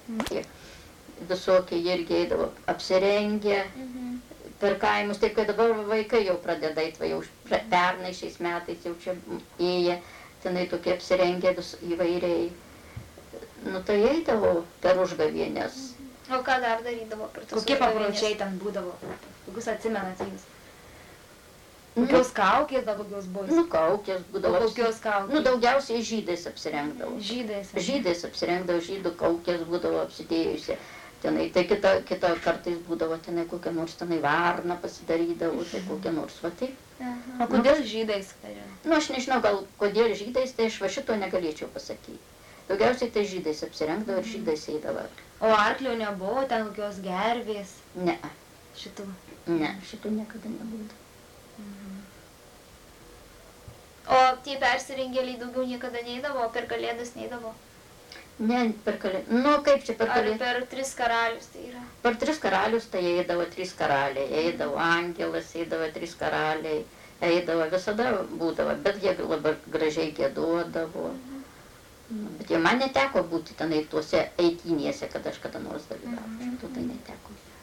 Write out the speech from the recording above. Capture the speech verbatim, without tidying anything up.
Mhm. Visokie irgi eidavo apsirengę mhm. per kaimus, taip kad dabar vaikai jau pradeda eit, va jau pernai šiais metais jau čia ėję, tenai tokie apsirengę vis įvairiai. Nu tai eidavo per užgavėnės. O ką dar darydavo per tas Kokie papročiai ten būdavo? Kokius atsimenat jūs? Kokios kaukės, dar kokios buvo? Nu, kaukės būdavo. Kokios kaukės? Nu, daugiausiai žydais apsirengdavo. Žydais? Žydais apsirengdavo, žydų kaukės būdavo apsidėjusi. Tenai, tai kita, kita kartais būdavo tenai kokią nors tenai varną pasidarydavo, tai kokią nors, va taip. O kodėl žydais? Nu, aš nežinau, gal kodėl žydais, tai aš va šito negalėčiau pasakyti. Daugiausiai tai žydais apsirengdavo ir žydais eidavo. O arklių nebuvo, ten kokios gervės? Ne. Šitų? Ne, šitų niekada nebūdavo. Mhm. O tie persirengėliai daugiau niekada neidavo, o per kalėdas neidavo? Ne, per kalėdas. Nu, kaip čia per kalėdas? Ar per tris karalius tai yra? Per tris karalius tai eidavo trys karaliai, eidavo angelas, eidavo trys karaliai, eidavo, visada būdavo, bet jie labai gražiai gieduodavo. Mhm. Bet jau man neteko būti tenai tuose eitynėse, kad aš kada nors dalyvaučiau, mhm. tai neteko.